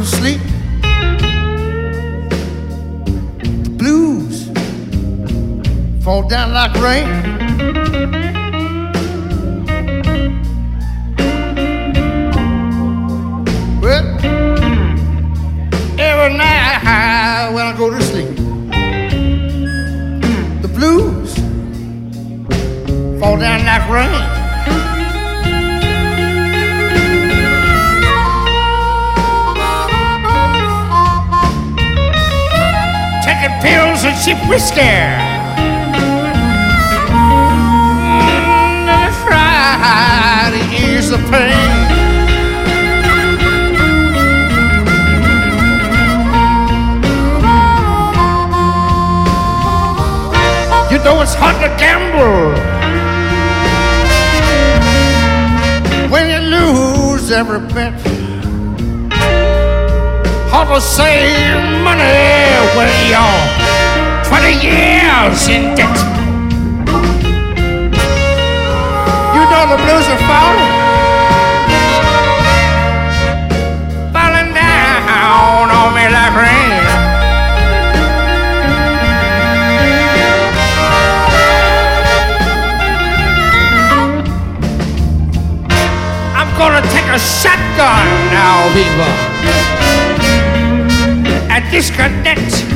to sleep, the blues fall down like rain. Well, every night when I go to sleep, the blues fall down like rain. Taking pills and cheap whiskey, never try to ease the pain. You know it's hard to gamble when you lose every bet. Hard to save money when you're 20 years in debt. You know the blues are falling down on me like rain. I'm gonna take a shotgun now, people, and disconnect